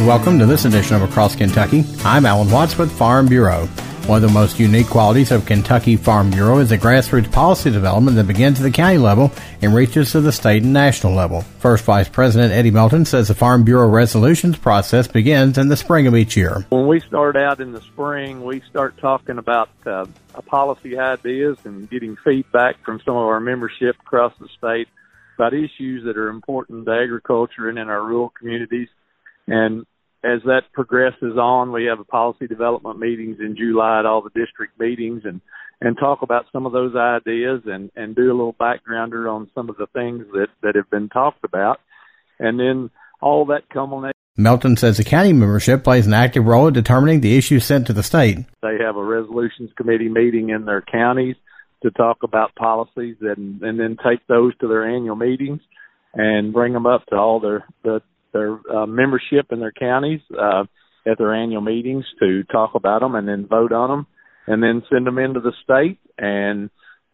Welcome to this edition of Across Kentucky. I'm Alan Watts with Farm Bureau. One of the most unique qualities of Kentucky Farm Bureau is a grassroots policy development that begins at the county level and reaches to the state and national level. First Vice President Eddie Melton says the Farm Bureau resolutions process begins in the spring of each year. When we start out in the spring, we start talking about policy ideas and getting feedback from some of our membership across the state about issues that are important to agriculture and in our rural communities. And as that progresses on, we have policy development meetings in July at all the district meetings and talk about some of those ideas and do a little backgrounder on some of the things that have been talked about. And then all that culminates. Melton says the county membership plays an active role in determining the issues sent to the state. They have a resolutions committee meeting in their counties to talk about policies and then take those to their annual meetings and bring them up to all their membership in their counties at their annual meetings to talk about them and then vote on them and then send them into the state and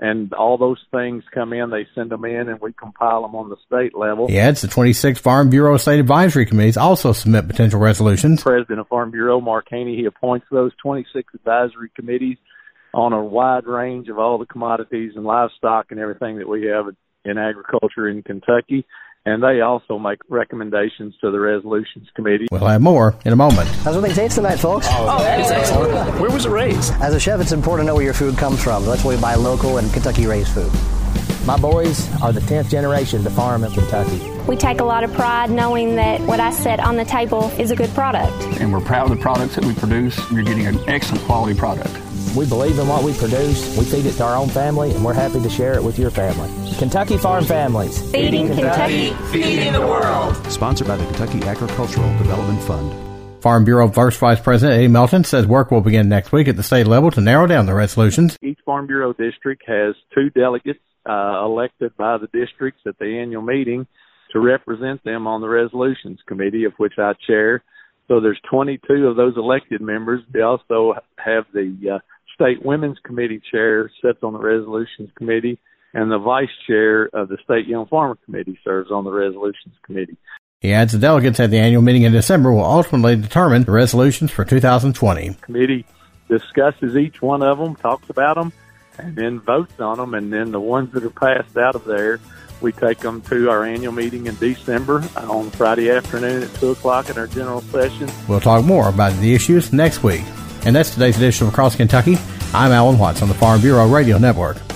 all those things come in, they send them in and we compile them on the state level. He adds the 26 Farm Bureau State Advisory Committees also submit potential resolutions. President of Farm Bureau, Mark Haney, he appoints those 26 advisory committees on a wide range of all the commodities and livestock and everything that we have in agriculture in Kentucky. And they also make recommendations to the Resolutions Committee. We'll have more in a moment. How's everything taste tonight, folks? Oh, that's excellent. Where was it raised? As a chef, it's important to know where your food comes from. That's why we buy local and Kentucky-raised food. My boys are the 10th generation to farm in Kentucky. We take a lot of pride knowing that what I set on the table is a good product. And we're proud of the products that we produce. You're getting an excellent quality product. We believe in what we produce, we feed it to our own family, and we're happy to share it with your family. Kentucky Farm Families. Feeding Kentucky, feeding the world. Sponsored by the Kentucky Agricultural Development Fund. Farm Bureau First Vice President Eddie Melton says work will begin next week at the state level to narrow down the resolutions. Each Farm Bureau district has 2 delegates elected by the districts at the annual meeting to represent them on the Resolutions Committee, of which I chair. So there's 22 of those elected members. They also have the State Women's Committee chair sits on the Resolutions Committee, and the vice chair of the State Young Farmer Committee serves on the Resolutions Committee. He adds the delegates at the annual meeting in December will ultimately determine the resolutions for 2020. The committee discusses each one of them, talks about them, and then votes on them, and then the ones that are passed out of there, we take them to our annual meeting in December on Friday afternoon at 2 o'clock in our general session. We'll talk more about the issues next week. And that's today's edition of Across Kentucky. I'm Alan Watts on the Farm Bureau Radio Network.